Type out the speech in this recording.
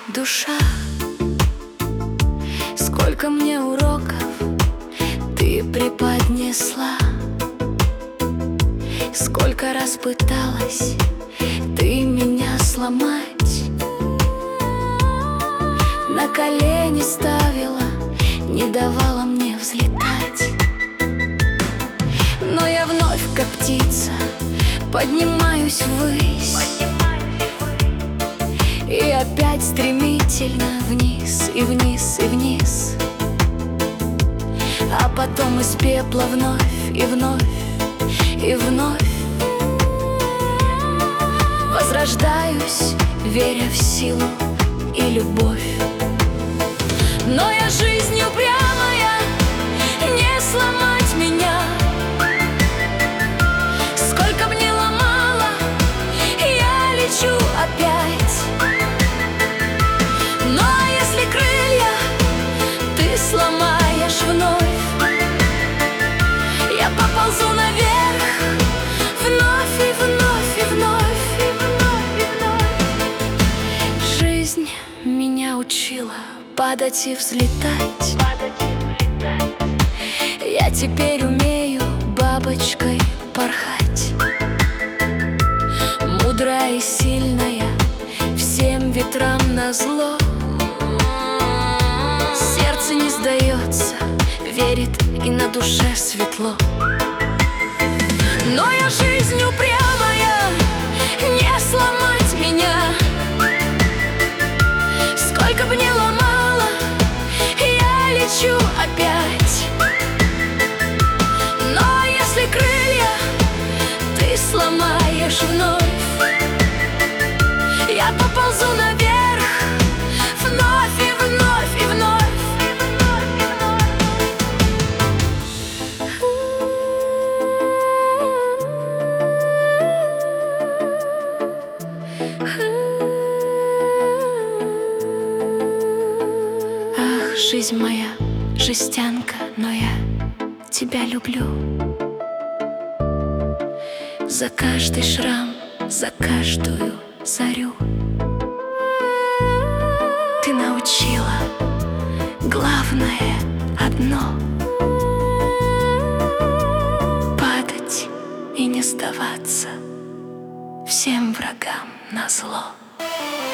душа. Сколько мне уроков ты преподнесла, сколько раз пыталась ты меня сломать, на колени ставила, не давала мне взлетать. Но я вновь, как птица, поднимаюсь ввысь, и опять стремительно вниз, и вниз, и вниз. А потом из пепла вновь, и вновь, и вновь возрождаюсь, веря в силу и любовь. Но я жизнь упрямая, не сломать меня. Сколько б ни ломала, я лечу опять. Но если крылья ты сломаешь вновь, я поползу наверх, вновь и вновь, и вновь, и вновь, и вновь. Жизнь меня учила падать и взлетать. Я теперь умею бабочкой порхать, мудрая и сильная, всем ветрам назло. Сердце не сдается, верит, и на душе светло. Но я жизнь упрямая, не сломать меня. Сколько бы ни ломала, я лечу опять. Но если крылья ты сломаешь вновь, я поползу наверх, вновь и вновь, и вновь, и вновь, и вновь. Ах, жизнь моя, жестянка, но я тебя люблю. За каждый шрам, за каждую зарю ты научила главное одно: падать и не сдаваться всем врагам назло.